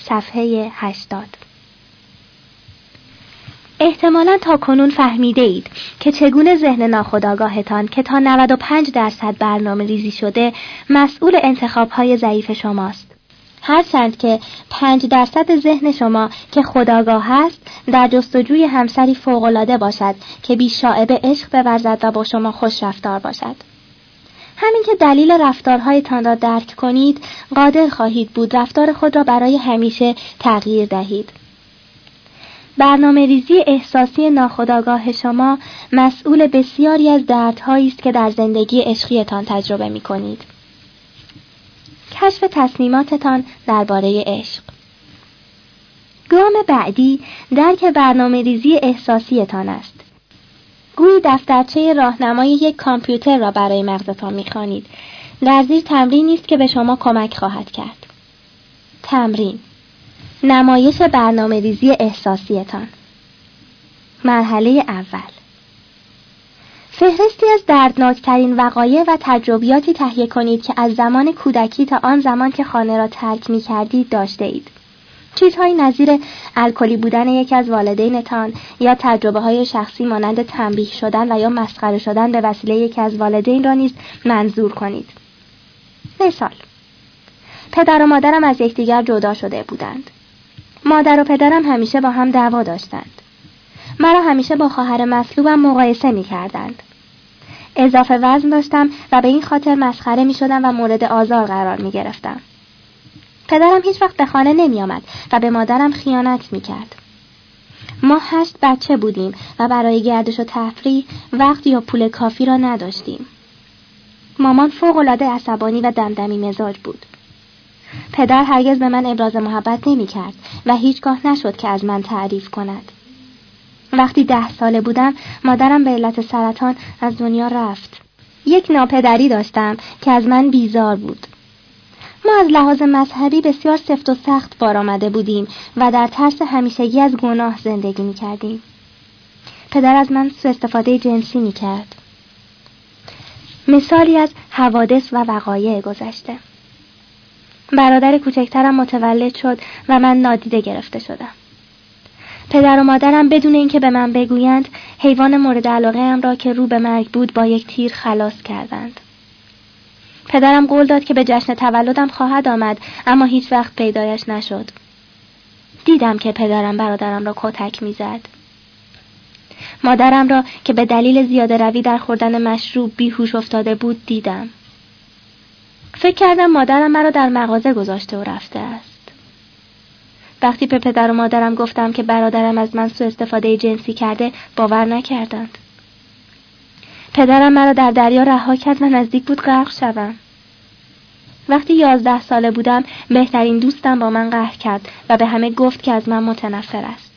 صفحه 80. احتمالاً تا کنون فهمیده اید که چگونه ذهن ناخودآگاهتان که تا 95% برنامه ریزی شده مسئول انتخاب‌های ضعیف شماست. هرچند که 5% ذهن شما که خودآگاه است در جستجوی همسری فوق‌العاده باشد که بی‌شائبه عشق بورزد و با شما خوش رفتار باشد. همین که دلیل رفتارهایتان را درک کنید، قادر خواهید بود رفتار خود را برای همیشه تغییر دهید. برنامه ریزی احساسی ناخودآگاه شما مسئول بسیاری از دردهایی است که در زندگی عشقیتان تجربه می کنید. کشف تصمیماتتان درباره عشق. گام بعدی درک برنامه ریزی احساسیتان است. گویی دفترچه راهنمای یک کامپیوتر را برای مغزتان می‌خوانید. در زیر تمرینی است که به شما کمک خواهد کرد. تمرین: نمایش برنامه ریزی احساسیتان. مرحله اول: فهرستی از دردناکترین وقایع و تجربیاتی تهیه کنید که از زمان کودکی تا آن زمان که خانه را ترک می‌کردید داشته اید. چیزهایی نظیر الکلی بودن یکی از والدینتان یا تجربه‌های شخصی مانند تنبیه شدن و یا مسخره شدن به وسیله یکی از والدین را نیز منظور کنید. مثال: پدر و مادرم از یکدیگر جدا شده بودند. مادر و پدرم همیشه با هم دعوا داشتند. مرا همیشه با خواهر مطلوبم مقایسه می‌کردند. اضافه وزن داشتم و به این خاطر مسخره می‌شدم و مورد آزار قرار می‌گرفتم. پدرم هیچ وقت به خانه نمی آمد و به مادرم خیانت می کرد. ما 8 بچه بودیم و برای گردش و تفریح وقت یا پول کافی را نداشتیم. مامان فوق‌العاده عصبانی و دمدمی مزاج بود. پدر هرگز به من ابراز محبت نمی کرد و هیچگاه نشد که از من تعریف کند. وقتی 10 ساله بودم مادرم به علت سرطان از دنیا رفت. یک ناپدری داشتم که از من بیزار بود. ما از لحاظ مذهبی بسیار سفت و سخت بار آمده بودیم و در ترس همیشگی از گناه زندگی می کردیم. پدر از من سوء استفاده جنسی می کرد. مثالی از حوادث و وقایع گذشته. برادر کوچکترم متولد شد و من نادیده گرفته شدم. پدر و مادرم بدون اینکه به من بگویند حیوان مورد علاقه ام را که رو به مرگ بود با یک تیر خلاص کردند. پدرم قول داد که به جشن تولدم خواهد آمد، اما هیچ وقت پیدایش نشد. دیدم که پدرم برادرم را کتک می‌زد. مادرم را که به دلیل زیاده روی در خوردن مشروب بیهوش افتاده بود دیدم. فکر کردم مادرم مرا در مغازه گذاشته و رفته است. وقتی به پدر و مادرم گفتم که برادرم از من سوء استفاده جنسی کرده، باور نکردند. پدرم مرا در دریا رها کرد و نزدیک بود غرق شوم. وقتی 11 ساله بودم بهترین دوستم با من قهر کرد و به همه گفت که از من متنفر است.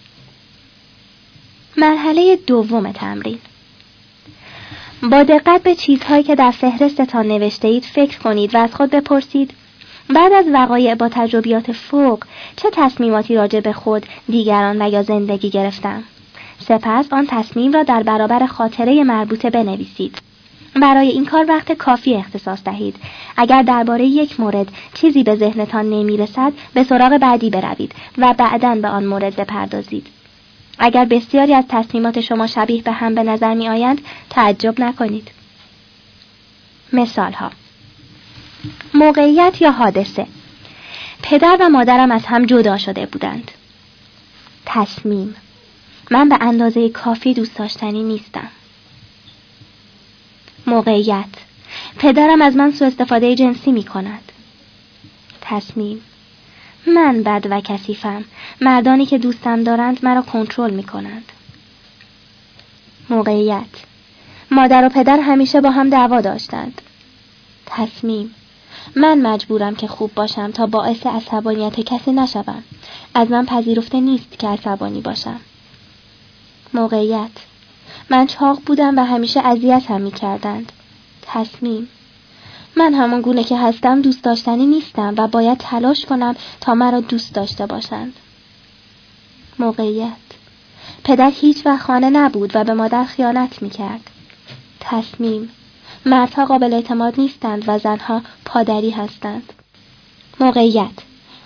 مرحله دوم تمرین: با دقت به چیزهایی که در فهرستتان نوشته اید فکر کنید و از خود بپرسید بعد از وقایع با تجربیات فوق چه تصمیماتی راجع به خود، دیگران و یا زندگی گرفتم. سپس آن تصمیم را در برابر خاطره مربوطه بنویسید. برای این کار وقت کافی اختصاص دهید. اگر درباره یک مورد چیزی به ذهنتان نمیرسد، به سراغ بعدی بروید و بعداً به آن مورد بپردازید. اگر بسیاری از تصمیمات شما شبیه به هم به نظر می آیند، تعجب نکنید. مثال ها: موقعیت یا حادثه: پدر و مادرم از هم جدا شده بودند. تصمیم: من به اندازه کافی دوست داشتنی نیستم. موقعیت: پدرم از من سوء استفاده جنسی می کند. تصمیم: من بد و کثیفم. مردانی که دوستم دارند مرا کنترل می کنند. موقعیت: مادر و پدر همیشه با هم دعوا داشتند. تصمیم: من مجبورم که خوب باشم تا باعث عصبانیت کسی نشوم. از من پذیرفته نیست که عصبانی باشم. موقعیت: من چاق بودم و همیشه اذیتم می‌کردند. تصمیم: من همان گونه که هستم دوست داشتنی نیستم و باید تلاش کنم تا مرا دوست داشته باشند. موقعیت: پدر هیچ وقت خانه نبود و به مادر خیانت می‌کرد. تصمیم: مردها قابل اعتماد نیستند و زنها پادری هستند. موقعیت: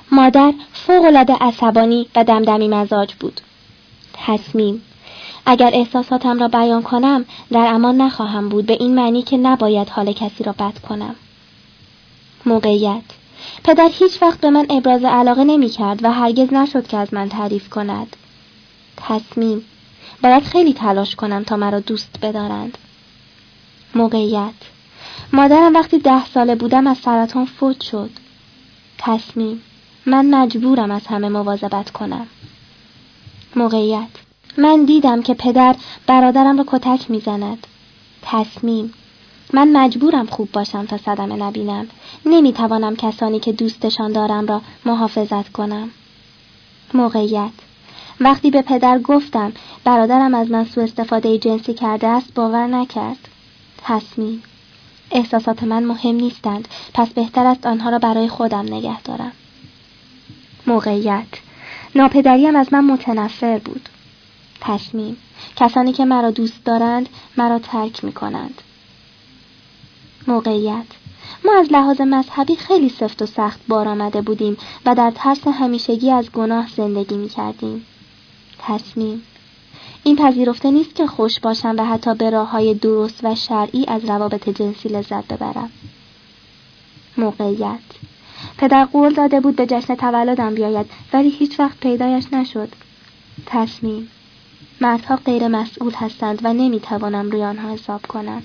مادر فوق‌العاده عصبانی و دمدمی مزاج بود. تصمیم: اگر احساساتم را بیان کنم در امان نخواهم بود، به این معنی که نباید حال کسی را بد کنم. موقعیت: پدر هیچ وقت به من ابراز علاقه نمی کرد و هرگز نشد که از من تعریف کند. تصمیم: باید خیلی تلاش کنم تا مرا دوست بدارند. موقعیت: مادرم وقتی 10 ساله بودم از سرطان فوت شد. تصمیم: من مجبورم از همه مواظبت کنم. موقعیت: من دیدم که پدر برادرم را کتک میزند. تصمیم: من مجبورم خوب باشم تا صدمه نبینم. نمیتوانم کسانی که دوستشان دارم را محافظت کنم. موقعیت: وقتی به پدر گفتم برادرم از من سوء استفاده جنسی کرده است باور نکرد. تصمیم: احساسات من مهم نیستند، پس بهتر است آنها را برای خودم نگه دارم. موقعیت: ناپدریم از من متنفر بود. تصمیم: کسانی که مرا دوست دارند مرا ترک می کنند. موقعیت: ما از لحاظ مذهبی خیلی سفت و سخت بار آمده بودیم و در ترس همیشگی از گناه زندگی می کردیم. تصمیم: این پذیرفته نیست که خوش باشم و حتی به راه‌های درست و شرعی از روابط جنسی لذت ببرم. موقعیت: پدر قول داده بود به جشن تولدم بیاید ولی هیچ وقت پیدایش نشد. تصمیم: مردها غیر مسئول هستند و نمیتوانم روی آنها حساب کنم.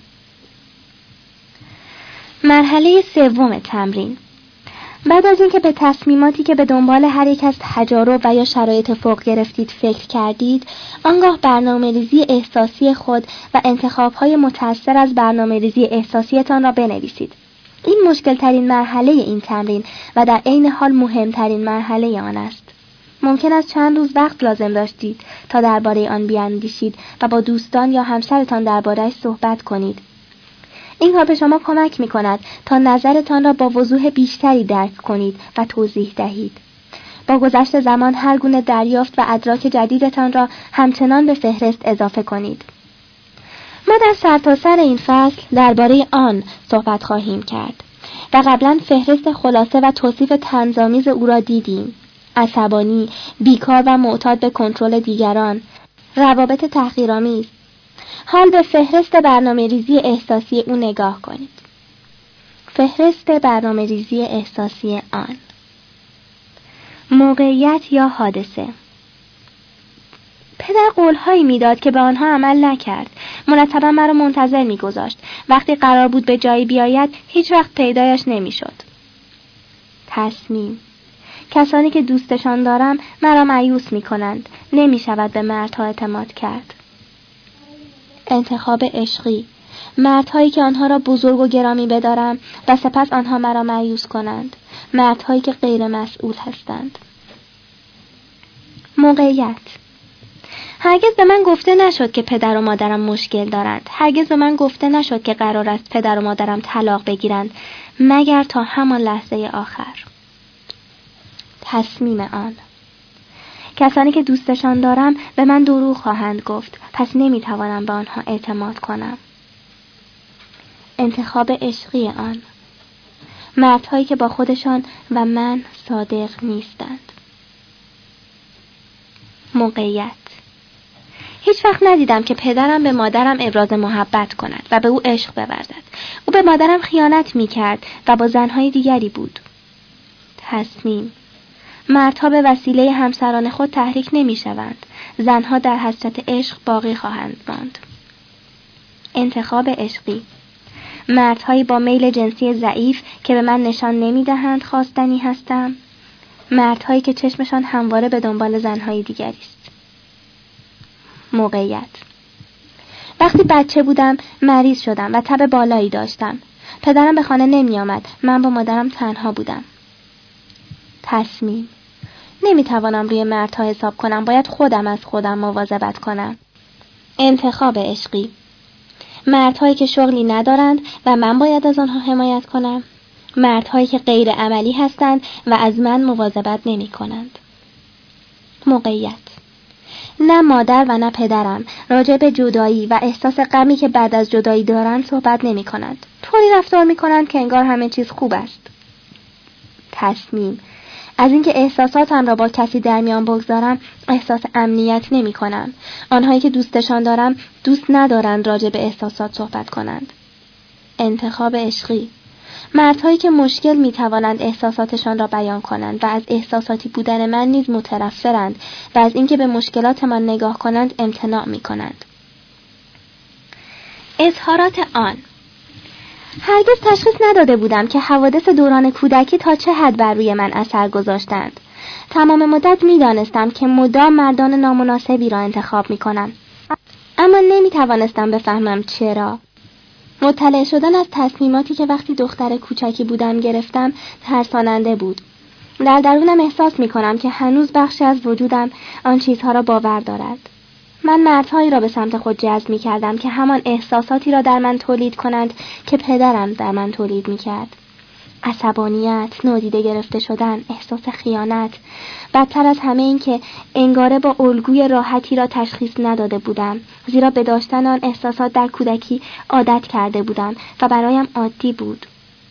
مرحله 3 تمرین. بعد از اینکه به تصمیماتی که به دنبال هر یک از تجارب و یا شرایط فوق گرفتید فکر کردید، آنگاه برنامه‌ریزی احساسی خود و انتخاب‌های متأثر از برنامه‌ریزی احساسیتان را بنویسید. این مشکل ترین مرحله این تمرین و در عین حال مهمترین مرحله آن است. ممکن است چند روز وقت لازم داشتید تا درباره آن بیاندیشید و با دوستان یا همسرتان درباره‌اش صحبت کنید. این کار به شما کمک می‌کند تا نظرتان را با وضوح بیشتری درک کنید و توضیح دهید. با گذشت زمان هر گونه دریافت و ادراک جدیدتان را همچنان به فهرست اضافه کنید. ما در سرتاسر این فصل درباره آن صحبت خواهیم کرد و قبلا فهرست خلاصه و توصیف طنزآمیز او را دیدیم. عصبانی، بیکار و معتاد به کنترل دیگران، روابط تحقیرآمیز. حال به فهرست برنامه‌ریزی احساسی او نگاه کنید. فهرست برنامه‌ریزی احساسی آن. موقعیت یا حادثه. پدر قول‌هایی میداد که به آنها عمل نکرد. مرتبا مرا منتظر می‌گذاشت. وقتی قرار بود به جایی بیاید، هیچ وقت پیدایش نمی‌شد. تصمیم: کسانی که دوستشان دارم مرا مایوس می‌کنند. نمی‌شود به مردها اعتماد کرد. انتخاب عشقی: مردهایی که آنها را بزرگ و گرامی بدارم و سپس آنها مرا مایوس کنند. مردهایی که غیر مسئول هستند. موقعیت: هرگز به من گفته نشد که پدر و مادرم مشکل دارند. هرگز به من گفته نشد که قرار است پدر و مادرم طلاق بگیرند مگر تا همان لحظه آخر. تصمیم آن: کسانی که دوستشان دارم به من دروغ خواهند گفت، پس نمیتوانم به آنها اعتماد کنم. انتخاب عشقی آن: مردهایی که با خودشان و من صادق نیستند. موقعیت: هیچ وقت ندیدم که پدرم به مادرم ابراز محبت کند و به او عشق بورزد. او به مادرم خیانت میکرد و با زنهای دیگری بود. تصمیم: مردها به وسیله همسران خود تحریک نمیشوند. زنها در حسرت عشق باقی خواهند ماند. انتخاب عشقی: مردهایی با میل جنسی ضعیف که به من نشان نمیدهند خواستنی هستم. مردهایی که چشمشان همواره به دنبال زنهای دیگری است. موقعیت: وقتی بچه بودم مریض شدم و تب بالایی داشتم. پدرم به خانه نمی آمد. من با مادرم تنها بودم. تصمیم: نمیتوانم روی مردها حساب کنم. باید خودم از خودم مواظبت کنم. انتخاب عشقی: مردهایی که شغلی ندارند و من باید از آنها حمایت کنم. مردهایی که غیر عملی هستند و از من مواظبت نمی کنند. موقعیت: نه مادر و نه پدرم راجع به جدایی و احساس غمی که بعد از جدایی دارند صحبت نمی کنند. طوری رفتار می کنند که انگار همه چیز خوب است. تصمیم: از اینکه احساساتم را با کسی در میان بگذارم احساس امنیت نمی کنم. آنهایی که دوستشان دارم دوست ندارند راجع به احساسات صحبت کنند. انتخاب عشقی. مردهایی که مشکل می توانند احساساتشان را بیان کنند و از احساساتی بودن من نیز متنفرند و از اینکه به مشکلاتمان نگاه کنند امتناع می کنند. اظهارات آن. هرگز تشخیص نداده بودم که حوادث دوران کودکی تا چه حد بر روی من اثر گذاشتند. تمام مدت می دانستم که مدام مردان نامناسبی را انتخاب می کنم. اما نمی توانستم بفهمم چرا. مطلع شدن از تصمیماتی که وقتی دختر کوچکی بودم گرفتم ترساننده بود. در درونم احساس می کنم که هنوز بخشی از وجودم آن چیزها را باور دارد. من مردهایی را به سمت خود جذب می کردم که همان احساساتی را در من تولید کنند که پدرم در من تولید می کرد. عصبانیت، نادیده گرفته شدن، احساس خیانت، بدتر از همه این که انگاره با الگوی راحتی را تشخیص نداده بودم، زیرا به داشتن آن احساسات در کودکی عادت کرده بودم و برایم عادی بود.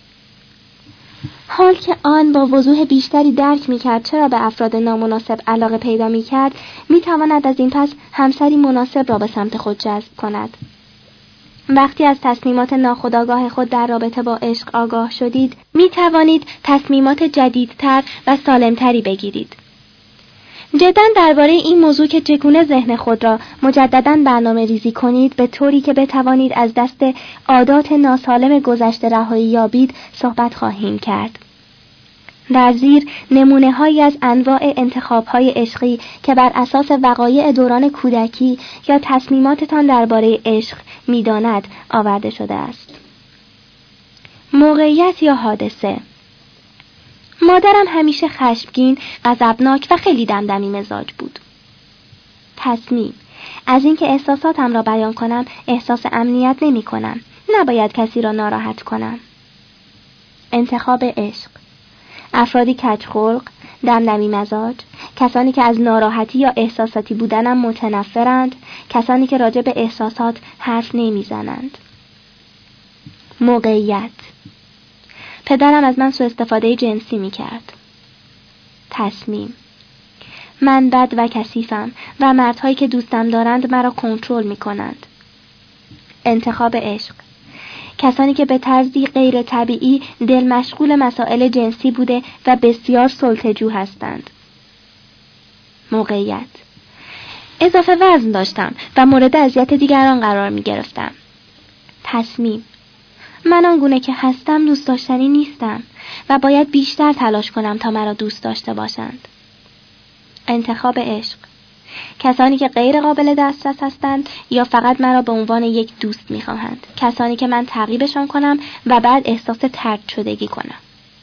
حال که آن با وضوح بیشتری درک می‌کرد چرا به افراد نامناسب علاقه پیدا می‌کرد، می‌تواند از این پس همسری مناسب را به سمت خود جذب کند. وقتی از تصمیمات ناخودآگاه خود در رابطه با عشق آگاه شدید، می‌توانید تصمیمات جدیدتر و سالمتری بگیرید. جداً درباره این موضوع که چگونه ذهن خود را مجدداً برنامه ریزی کنید به طوری که بتوانید از دست عادات ناسالم گذشته رهایی یابید صحبت خواهیم کرد. در زیر نمونه‌هایی از انواع انتخاب‌های عشقی که بر اساس وقایع دوران کودکی یا تصمیماتتان درباره عشق می‌داند آورده شده است. موقعیت یا حادثه. مادرم همیشه خشمگین، غضبناک و خیلی دمدمی مزاج بود. تصمیم. از اینکه احساساتم را بیان کنم احساس امنیت نمی کنم. نباید کسی را ناراحت کنم. انتخاب عشق. افرادی کج‌خلق، دمدمی مزاج، کسانی که از ناراحتی یا احساساتی بودنم متنفرند، کسانی که راجع به احساسات حرف نمیزنند. موقعیت. پدرم از من سوء استفاده جنسی می‌کرد. تصمیم. من بد و کثیفم و مردهایی که دوستم دارند مرا کنترل می‌کنند. انتخاب عشق. کسانی که به طرزی غیر طبیعی دل مشغول مسائل جنسی بوده و بسیار سلطه‌جو هستند. موقعیت. اضافه وزن داشتم و مورد اذیت دیگران قرار می‌گرفتم. تصمیم. من آنگونه که هستم دوست داشتنی نیستم و باید بیشتر تلاش کنم تا مرا دوست داشته باشند. انتخاب عشق. کسانی که غیر قابل دسترس هستند یا فقط مرا به عنوان یک دوست می‌خواهند. کسانی که من تعقیبشان کنم و بعد احساس طرد شدگی کنم.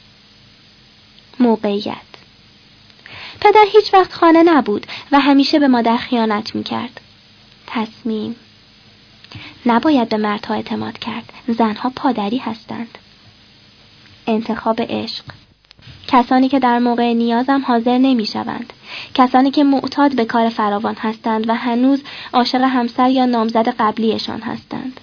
موقعیت. پدر هیچ وقت خانه نبود و همیشه به مادر خیانت می‌کرد. تصمیم. نباید به مردها اعتماد کرد. زنها پادری هستند. انتخاب عشق. کسانی که در موقع نیازم حاضر نمی شوند. کسانی که معتاد به کار فراوان هستند و هنوز عاشق همسر یا نامزد قبلیشان هستند.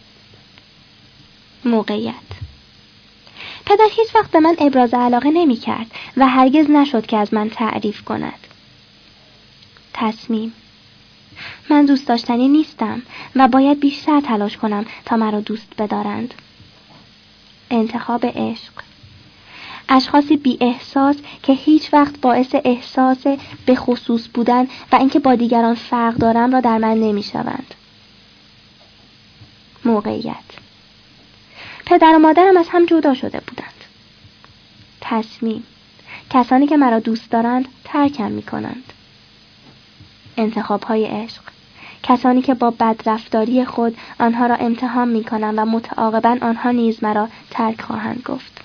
موقعیت. پدر هیچ وقت به من ابراز علاقه نمی کرد و هرگز نشد که از من تعریف کند. تصمیم. من دوست داشتنی نیستم و باید بیشتر تلاش کنم تا مرا دوست بدارند. انتخاب عشق. اشخاصی بی احساس که هیچ وقت باعث احساس به خصوص بودن و اینکه با دیگران فرق دارم را در من نمی شوند. موقعیت. پدر و مادرم از هم جدا شده بودند. تصمیم. کسانی که مرا دوست دارند ترکم می کنند. انتخاب‌های عشق. کسانی که با بدرفتاری خود آنها را امتحان می کنند و متعاقباً آنها نیز مرا ترک خواهند گفت.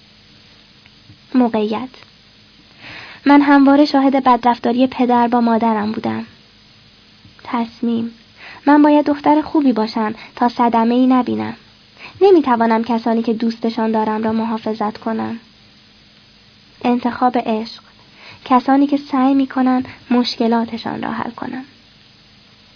موقعیت. من همواره شاهد بدرفتاری پدر با مادرم بودم. تصمیم. من باید دختر خوبی باشم تا صدمه‌ای نبینم. نمیتوانم کسانی که دوستشان دارم را محافظت کنم. انتخاب عشق. کسانی که سعی میکنن مشکلاتشان را حل کنم.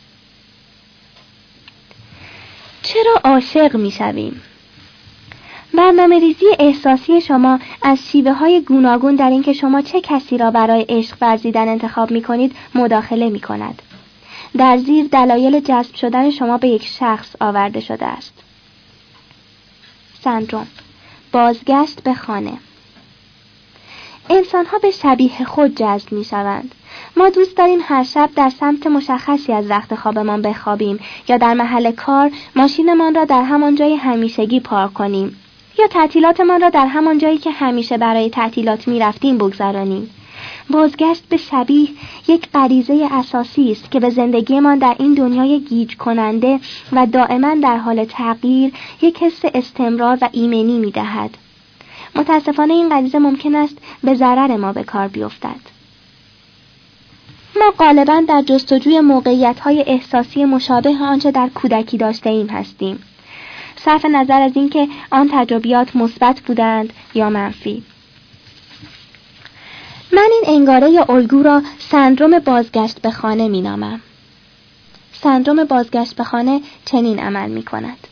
چرا عاشق میشویم؟ برنامه‌ریزی احساسی شما از شیوه‌های گوناگون در اینکه شما چه کسی را برای عشق ورزیدن انتخاب می‌کنید مداخله می‌کند. در زیر دلایل جذب شدن شما به یک شخص آورده شده است. سندروم بازگشت به خانه. انسان‌ها به شبیه خود جذب می‌شوند. ما دوست داریم هر شب در سمت مشخصی از رخت خوابمان بخوابیم یا در محل کار ماشینمان را در همان جای همیشگی پارک کنیم یا تعطیلاتمان را در همان جایی که همیشه برای تعطیلات می‌رفتیم بگذرانیم. بازگشت به شبیه یک غریزه اساسی است که به زندگیمان در این دنیای گیج کننده و دائما در حال تغییر یک حس استمرار و ایمنی می‌دهد. متاسفانه این غریزه ممکن است به ضرر ما به کار بیفتد. ما غالباً در جستجوی موقعیت‌های احساسی مشابه آنچه در کودکی داشته‌ایم هستیم، صرف نظر از اینکه آن تجربیات مثبت بودند یا منفی. من این انگاره یا الگو را سندروم بازگشت به خانه می‌نامم. سندروم بازگشت به خانه چنین عمل می‌کند.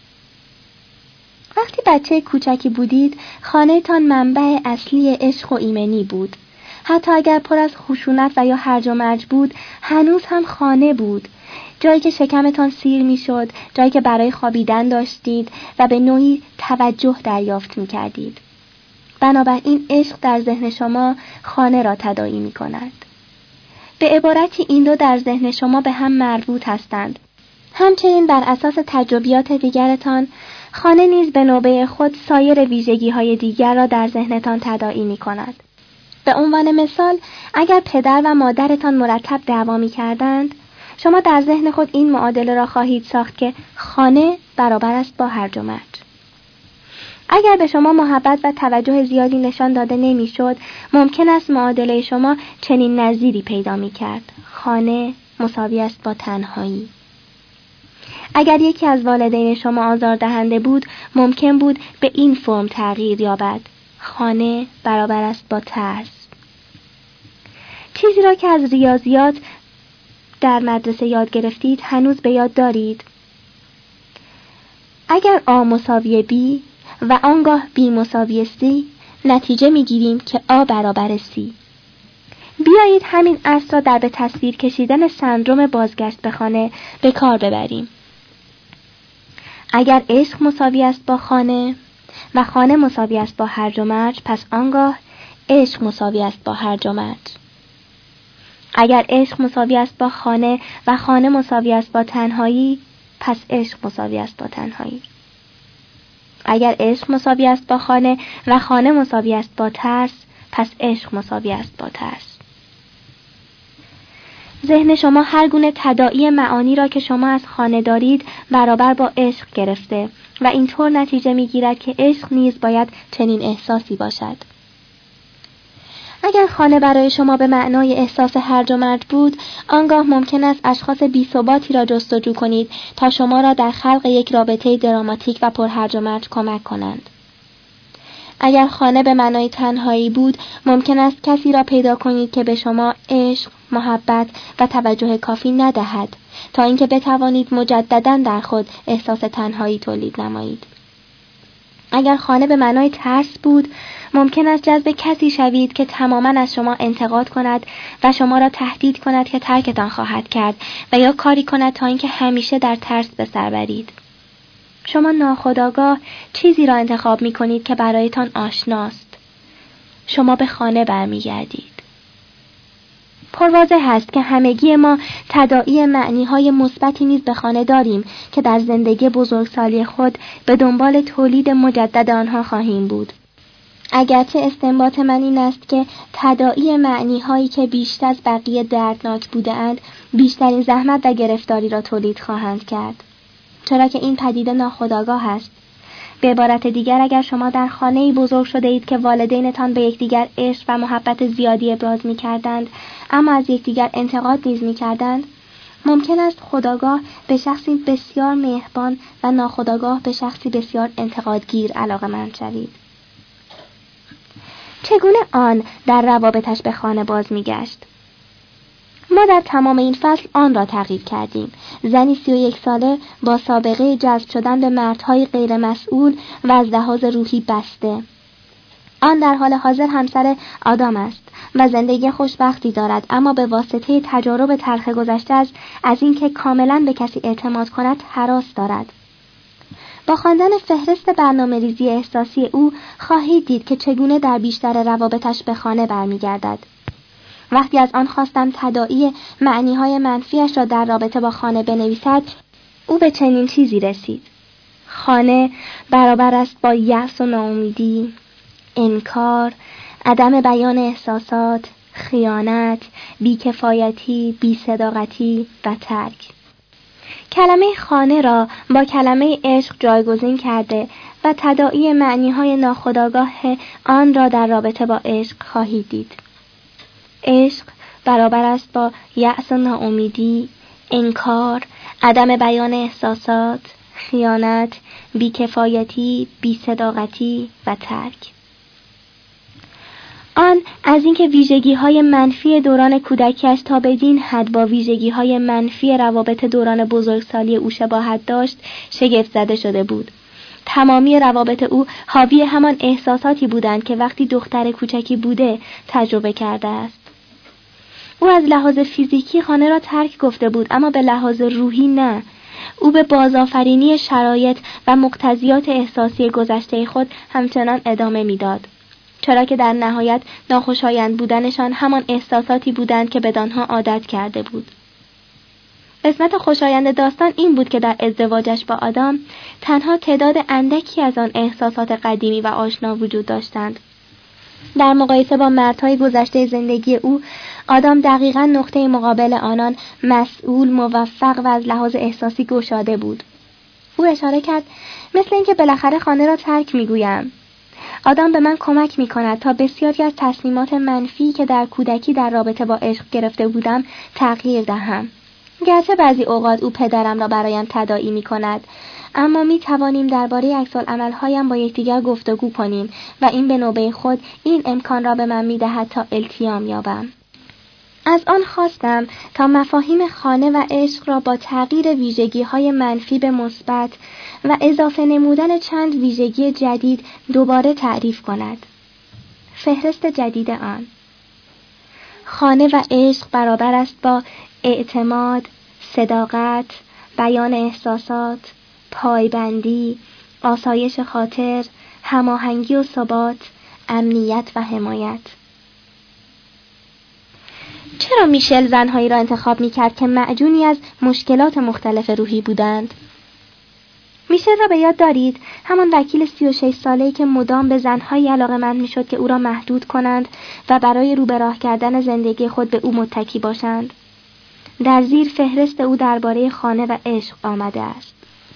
وقتی بچه کوچکی بودید، خانه‌تان منبع اصلی عشق و ایمنی بود. حتی اگر پر از خشونت و یا هرج و مرج بود، هنوز هم خانه بود. جایی که شکمتان سیر می‌شد، جایی که برای خوابیدن داشتید و به نوعی توجه دریافت می‌کردید. بنابراین عشق در ذهن شما خانه را تداعی می‌کند. به عبارتی این دو در ذهن شما به هم مربوط هستند. همچنین بر اساس تجربیات دیگرتان، خانه نیز به نوبه خود سایر ویژگی‌های دیگر را در ذهنتان تداعی می‌کند. به عنوان مثال، اگر پدر و مادرتان مرتب دعوا می‌کردند، شما در ذهن خود این معادله را خواهید ساخت که خانه برابر است با هرج و مرج. اگر به شما محبت و توجه زیادی نشان داده نمی‌شد، ممکن است معادله شما چنین نظیری پیدا می‌کرد: خانه مساوی است با تنهایی. اگر یکی از والدین شما آزاردهنده بود، ممکن بود به این فرم تغییر یابد: خانه برابر است با ترس. چیزی را که از ریاضیات در مدرسه یاد گرفتید هنوز به یاد دارید؟ اگر A مساوی B و آنگاه B مساوی C، نتیجه میگیریم که A برابر C. بیایید همین اصل را در به تصویر کشیدن سندروم بازگشت به خانه به کار ببریم. اگر عشق مساوی است با خانه و خانه مساوی است با هرج و مرج، پس آنگاه عشق مساوی است با هرج و مرج. اگر عشق مساوی است با خانه و خانه مساوی است با تنهایی، پس عشق مساوی است با تنهایی. اگر عشق مساوی است با خانه و خانه مساوی است با ترس، پس عشق مساوی است با ترس. ذهن شما هر گونه تداعی معانی را که شما از خانه دارید برابر با عشق گرفته و اینطور نتیجه میگیرد که عشق نیز باید چنین احساسی باشد. اگر خانه برای شما به معنای احساس هرج و مرج بود، آنگاه ممکن است اشخاص بی‌ثباتی را جستجو کنید تا شما را در خلق یک رابطه دراماتیک و پر هرج و مرج کمک کنند. اگر خانه به معنای تنهایی بود، ممکن است کسی را پیدا کنید که به شما عشق، محبت و توجه کافی ندهد تا اینکه بتوانید مجدداً در خود احساس تنهایی تولید نمایید. اگر خانه به معنای ترس بود، ممکن است جذب کسی شوید که تماماً از شما انتقاد کند و شما را تهدید کند که ترکتان خواهد کرد و یا کاری کند تا اینکه همیشه در ترس به سر برید. شما ناخودآگاه چیزی را انتخاب می کنید که برایتان آشناست. شما به خانه برمیگردید. پرواضح است که همگی ما تداعی معنی‌های مثبتی نیز به خانه داریم که در زندگی بزرگسالی خود به دنبال تولید مجدد آنها خواهیم بود. اگرچه استنباط من این است که تداعی معنی‌هایی که بیشتر از بقیه دردناک بوده‌اند، بیشترین زحمت و گرفتاری را تولید خواهند کرد، چرا که این پدیده ناخودآگاه است. به عبارت دیگر، اگر شما در خانه‌ای بزرگ شده اید که والدینتان به یکدیگر عشق و محبت زیادی ابراز می‌کردند، اما از یکدیگر انتقاد نیز می‌کردند، ممکن است خودآگاه به شخصی بسیار مهربان و ناخودآگاه به شخصی بسیار انتقادگیر علاقه‌مند شوید. چگونه آن در روابطش به خانه باز می‌گشت؟ ما در تمام این فصل آن را تعقیب کردیم. زنی 31 ساله با سابقه جذب شدن به مردهای غیر مسئول و از لحاظ روحی بسته. آن در حال حاضر همسر آدام است و زندگی خوشبختی دارد، اما به واسطه تجارب تلخ گذشته از اینکه کاملا به کسی اعتماد کند هراس دارد. با خواندن فهرست برنامه‌ریزی احساسی او خواهید دید که چگونه در بیشتر روابطش به خانه برمیگردد. وقتی از آن خواستم تداعی معنی‌های منفیش را در رابطه با خانه بنویسد، او به چنین چیزی رسید: خانه برابر است با یأس و ناامیدی، انکار، عدم بیان احساسات، خیانت، بیکفایتی، بی‌صداقتی و ترک. کلمه خانه را با کلمه عشق جایگزین کرده و تداعی معنی‌های ناخودآگاه آن را در رابطه با عشق خواهید دید. عشق برابر است با یأس و ناامیدی، انکار، عدم بیان احساسات، خیانت، بیکفایتی، بی‌صداقتی و ترک. آن از اینکه ویژگی‌های منفی دوران کودکیش تا بدین حد با ویژگی‌های منفی روابط دوران بزرگسالی او شباهت داشت، شگفت زده شده بود. تمامی روابط او حاوی همان احساساتی بودند که وقتی دختر کوچکی بوده تجربه کرده است. او از لحاظ فیزیکی خانه را ترک گفته بود، اما به لحاظ روحی نه. او به بازآفرینی شرایط و مقتضیات احساسی گذشته خود همچنان ادامه میداد، چرا که در نهایت ناخوشایند بودنشان همان احساساتی بودند که بدانها عادت کرده بود. قسمت خوشایند داستان این بود که در ازدواجش با آدام تنها تعداد اندکی از آن احساسات قدیمی و آشنا وجود داشتند. در مقایسه با مردهای گذشته زندگی او، آدام دقیقاً نقطه مقابل آنان، مسئول، موفق و از لحاظ احساسی گشاده بود. او اشاره کرد: مثل اینکه بالاخره خانه را ترک میگویم. آدم به من کمک می‌کند تا بسیاری از تصمیمات منفی که در کودکی در رابطه با عشق گرفته بودم تغییر دهم. گرچه بعضی اوقات او پدرم را برایم تداعی می‌کند، اما می‌توانیم درباره عکس‌العمل‌هایم با یکدیگر گفتگو کنیم و این به نوبه خود این امکان را به من می‌دهد تا التیام یابم. از آن خواستم تا مفاهیم خانه و عشق را با تغییر ویژگی‌های منفی به مثبت و اضافه نمودن چند ویژگی جدید دوباره تعریف کند. فهرست جدید آن: خانه و عشق برابر است با اعتماد، صداقت، بیان احساسات، پایبندی، آسایش خاطر، هماهنگی و ثبات، امنیت و حمایت. چرا میشل زنهایی را انتخاب می‌کرد که معجونی از مشکلات مختلف روحی بودند؟ میشل را به یاد دارید؟ همان وکیل 36 ساله‌ای که مدام به زنهایی علاقه‌مند میشد که او را محدود کنند و برای رو به راه کردن زندگی خود به او متکی باشند. در زیر فهرست او درباره خانه و عشق آمده است.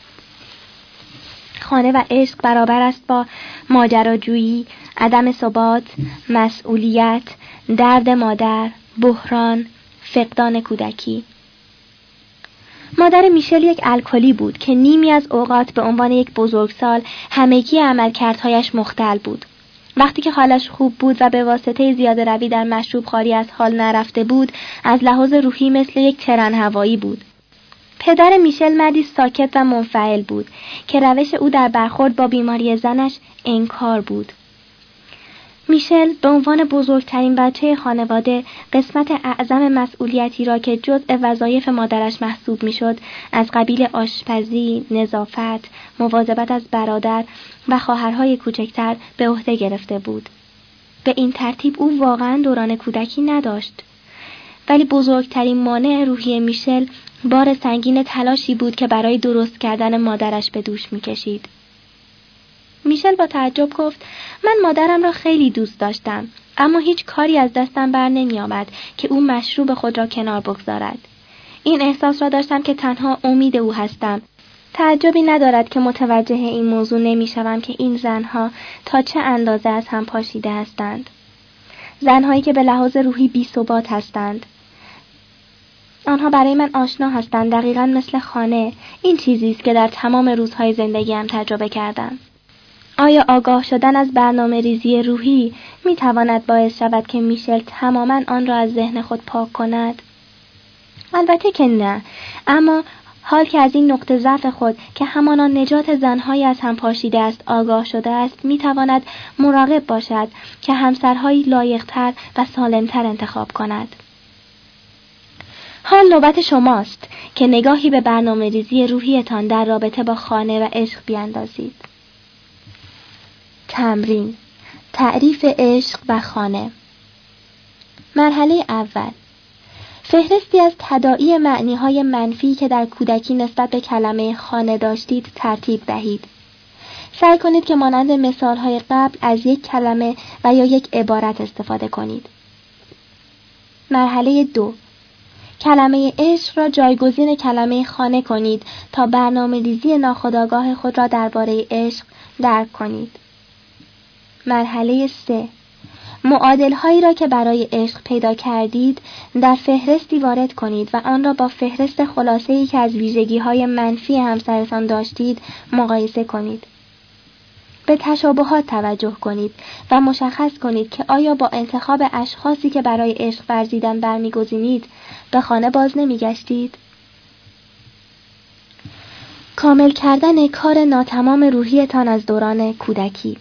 خانه و عشق برابر است با ماجراجویی، عدم ثبات، مسئولیت، درد مادر، بحران، فقدان کودکی. مادر میشل یک الکلی بود که نیمی از اوقات به عنوان یک بزرگسال همگی عملکردهایش مختل بود. وقتی که حالش خوب بود و به واسطه زیاده روی در مشروب خواری از حال نرفته بود، از لحاظ روحی مثل یک ترن هوایی بود. پدر میشل مردی ساکت و منفعل بود که روش او در برخورد با بیماری زنش انکار بود. میشل به عنوان بزرگترین بچه خانواده قسمت اعظم مسئولیتی را که جزء وظایف مادرش محسوب میشد از قبیل آشپزی، نظافت، مواظبت از برادر و خواهرهای کوچکتر به عهده گرفته بود. به این ترتیب او واقعا دوران کودکی نداشت. ولی بزرگترین مانع روحی میشل بار سنگین تلاشی بود که برای درست کردن مادرش به دوش میکشید. میشل با تعجب گفت: من مادرم را خیلی دوست داشتم، اما هیچ کاری از دستم بر نمی آمد که او مشروب خود را کنار بگذارد. این احساس را داشتم که تنها امید او هستم. تعجبی ندارد که متوجه این موضوع نمی شوم که این زنها تا چه اندازه از هم پاشیده هستند. زنهایی که به لحاظ روحی بی‌ثبات هستند. آنها برای من آشنا هستند، دقیقاً مثل خانه. این چیزی است که در تمام روزهای زندگیم تجربه کردم. آیا آگاه شدن از برنامه‌ریزی روحی می تواند باعث شود که میشل تماماً آن را از ذهن خود پاک کند؟ البته که نه، اما حال که از این نقطه ضعف خود که همانا نجات زن‌های از هم پاشیده است آگاه شده است، می‌تواند مراقب باشد که همسرهایی لایق‌تر و سالم‌تر انتخاب کند. حال نوبت شماست که نگاهی به برنامه‌ریزی روحیتان در رابطه با خانه و عشق بیاندازید. تمرین: تعریف عشق و خانه. مرحله اول: فهرستی از تداعی معنی‌های منفی که در کودکی نسبت به کلمه خانه داشتید ترتیب دهید. سعی کنید که مانند مثال‌های قبل از یک کلمه و یا یک عبارت استفاده کنید. مرحله 2: کلمه عشق را جایگزین کلمه خانه کنید تا برنامه‌ریزی ناخودآگاه خود را درباره عشق درک کنید. مرحله 3: معادل‌هایی را که برای عشق پیدا کردید در فهرستی وارد کنید و آن را با فهرست خلاصه‌ای که از ویژگی‌های منفی همسرتان داشتید مقایسه کنید. به تشابهات توجه کنید و مشخص کنید که آیا با انتخاب اشخاصی که برای عشق ورزیدن برمی‌گزینید به خانه باز نمی‌گشتید؟ کامل کردن کار ناتمام روحیتان از دوران کودکی.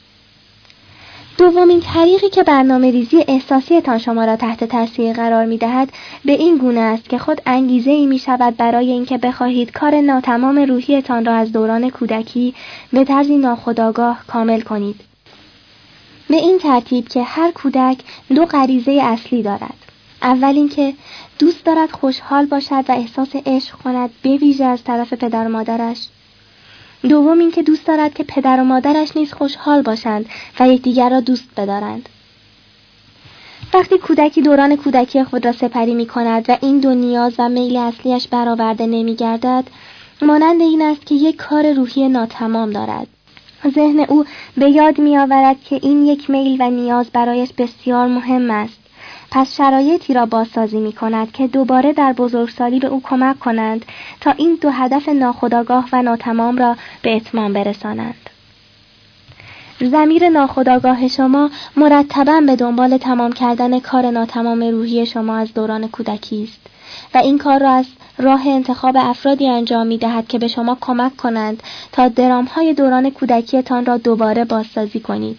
دومین طریقی که برنامه‌ریزی احساسیتان شما را تحت تاثیر قرار می‌دهد به این گونه است که خود انگیزه‌ای می‌شود برای اینکه بخواهید کار ناتمام روحیتان را از دوران کودکی به طرزی ناخودآگاه کامل کنید. به این ترتیب که هر کودک دو غریزه اصلی دارد. اول اینکه دوست دارد خوشحال باشد و احساس عشق کند، به ویژه از طرف پدر و مادرش. دوم اینکه دوست دارد که پدر و مادرش نیز خوشحال باشند و یکدیگر را دوست بدارند. وقتی کودکی دوران کودکی خود را سپری می کند و این دو نیاز و میل اصلیش برآورده نمی گردد، مانند این است که یک کار روحی ناتمام دارد. ذهن او به یاد می آورد که این یک میل و نیاز برایش بسیار مهم است. پس شرایطی را بازسازی می کند که دوباره در بزرگسالی به او کمک کنند تا این دو هدف ناخودآگاه و ناتمام را به اتمام برسانند. ضمیر ناخودآگاه شما مرتباً به دنبال تمام کردن کار ناتمام روحی شما از دوران کودکی است و این کار را از راه انتخاب افرادی انجام می دهد که به شما کمک کنند تا درام‌های دوران کودکیتان را دوباره بازسازی کنید.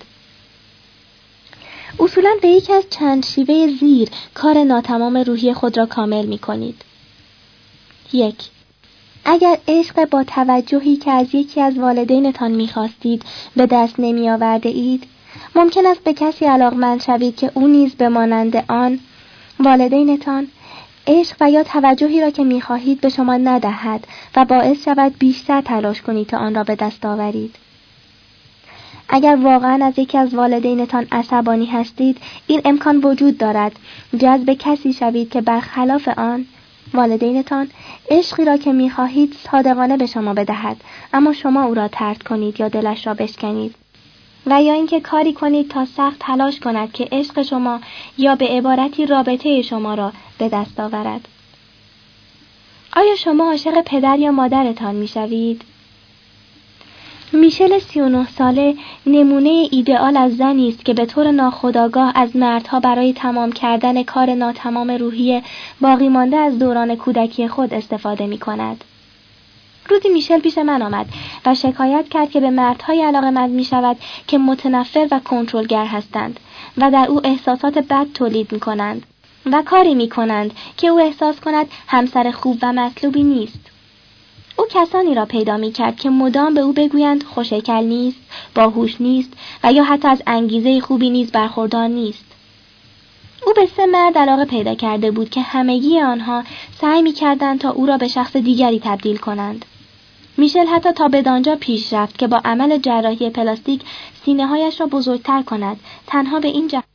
اصولاً به یکی از چند شیوه زیر کار ناتمام روحی خود را کامل می کنید. 1. اگر عشق با توجهی که از یکی از والدینتان می خواستید به دست نمی آورده اید، ممکن است به کسی علاقمند شوید که او نیز به مانند آن والدینتان عشق و یا توجهی را که می خواهید به شما ندهد و باعث شود بیشتر تلاش کنید تا آن را به دست آورید. اگر واقعاً از یکی از والدینتان عصبانی هستید، این امکان وجود دارد جذب کسی شوید که برخلاف آن والدینتان عشقی را که می‌خواهید صادقانه به شما بدهد، اما شما او را طرد کنید یا دلش را بشکنید، و یا اینکه کاری کنید تا سخت تلاش کند که عشق شما یا به عبارتی رابطه شما را به دست آورد. آیا شما عاشق پدر یا مادرتان می‌شوید؟ میشل 39 ساله نمونه ایدئال از زنی است که به طور ناخودآگاه از مردها برای تمام کردن کار ناتمام روحی باقی مانده از دوران کودکی خود استفاده می کند. روزی میشل پیش من آمد و شکایت کرد که به مردهای علاقه‌مند می شود که متنفر و کنترلگر هستند و در او احساسات بد تولید می کنند و کاری می کنند که او احساس کند همسر خوب و مطلوبی نیست. او کسانی را پیدا می کرد که مدام به او بگویند خوش‌هیکل نیست، باهوش نیست و یا حتی از انگیزه خوبی نیز برخوردار نیست. او به 3 مرد علاقه پیدا کرده بود که همگی آنها سعی می کردند تا او را به شخص دیگری تبدیل کنند. میشل حتی تا بدانجا پیش رفت که با عمل جراحی پلاستیک سینه‌هایش را بزرگتر کند، تنها به این